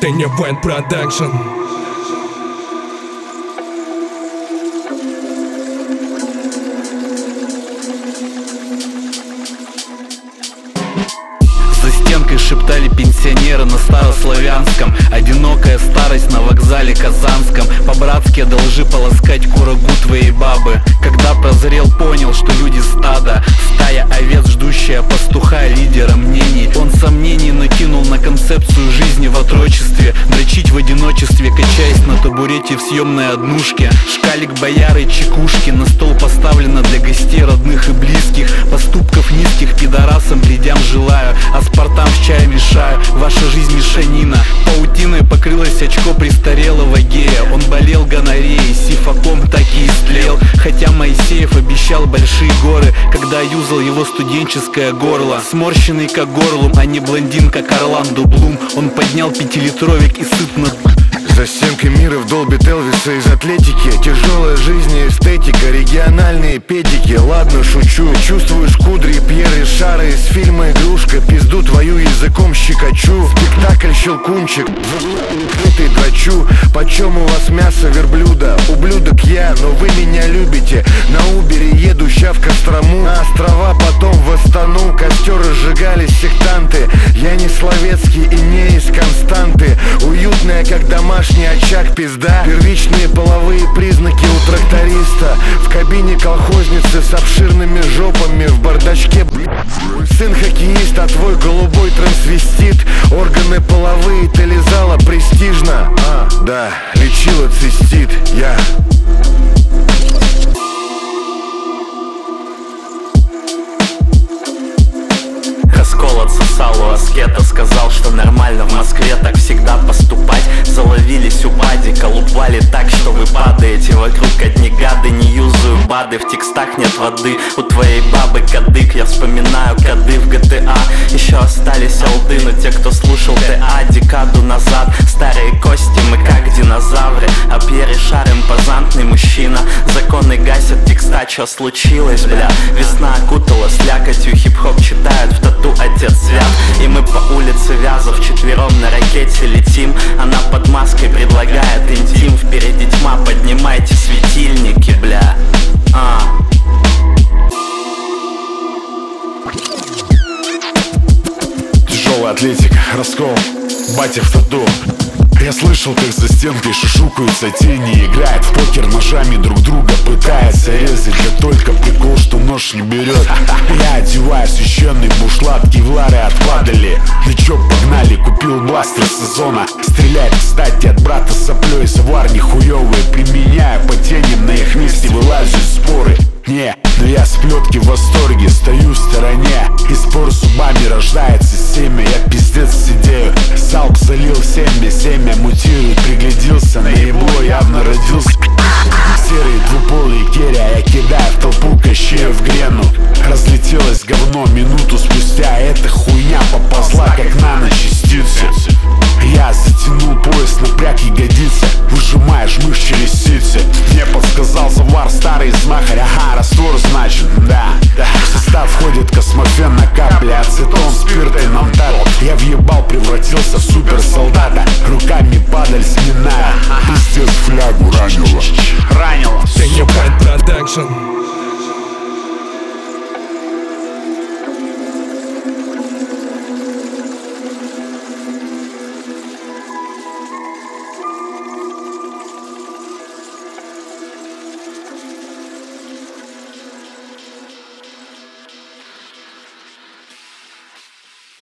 Ты не Вайн Продакшн. За стенкой шептали пенсионеры на старославянском. Одинокая старость на вокзале казанском. По-братски одолжи полоскать курагу твоей бабы. Когда прозрел, понял, что люди стада. Стая овец, ждущая пастуха, лидера мнений. Он сомнений накинул на концепцию жизни в отрочестве. Дрочить в одиночестве, качаясь на табурете в съемной однушке. Шкалик бояры, чекушки. На стол поставлено для гостей, родных и близких. Поступков низких пидорасам, блядям желаю. Аспартам в чай мешаю, ваша жизнь мешанина. Паутиной покрылось очко престарелого гея. Он болел гонореей, сифаком так и истлел. Хотя Моисеев обещал большие горы, когда юзал его студенческое горло. Сморщенный как горлум, а не блондин как Орландо Блум. Он поднял пятилитровик и сытно. За стенкой мира вдолбит Элвиса из Атлетики. Тяжелая жизнь и эстетика, региональные педики. Ладно, шучу, чувствуешь кудри Пьер Ришара из фильма «Игрушка». Пизду твою языком щекочу. Спектакль «Щелкунчик», крытый драчу. Почем у вас мясо верблюда? Ублюдок я, но вы меня любите. На Убере еду ща в Кострому. На острова потом в Астану. Костер разжигали сектанты. Я не Словецкий и не из Константы. Уютная, как домашний очаг, пизда. Первичные половые признаки у тракториста. В кабине колхозницы с обширными жопами. В бардачке сын хоккеист, а твой голубой трансвестит. Органы половые ты лизала престижно. Да, лечила цистит. Я Раскол отсосал у аскета. Сказал, что нормально в Москве так всегда поступать. Заловились у падика, лупали так, что вы падаете. Вокруг одни гады, не юзаю БАДы. В текстах нет воды, у твоей бабы кадык. Я вспоминаю коды в GTA. Еще остались олды, но те, кто слушал ТА декаду назад. Старые кости, мы как динозавры. А Пьер Ришар импозантный мужчина. Законы гасят текста, что случилось, бля? Весна окутала слякотью, хип-хоп читают в тату отец свят. И мы по улице Вязов вчетвером на ракете летим. Она под маской предлагает интим. Впереди тьма, поднимайте светильники, бля. Тяжелая атлетика, раскол, батя в тату. Я слышал, как за стенкой шушукаются тени. Играет в покер ножами, друг друга пытается резать. Да только прикол, что нож не берет. Я одеваю священный бушлат, кевлары отпадали. Ну чё, погнали, купил бластер сезона. Стреляет, кстати, от брата соплей. Савар нихуёвый, применяю по теням. На их месте вылазят споры. Не, но я с плетки в восторге, стою в стороне. Из спор зубами рождается семя. Я пиздец сидею, салк залил семя мутирует, пригляделся. На ебло явно родился. Серые двуполые керя, я кидаю в толпу Кощея в грену. Разлетелось говно минуту спустя. Эта хуйня поползла, как наночастицы. Я затянул пояс, напряг ягодицы. Выжимаешь мышь через сицы. Мне подсказал завар старый знахарь. Ага, раствор значит, да. В состав входит космофен на капле. Ацетон, спирт и намтар. Я въебал, превратился в суперсолдата. Руками падаль сминая. Пиздец, флягу ранило. Ты не Вайн Продакшн.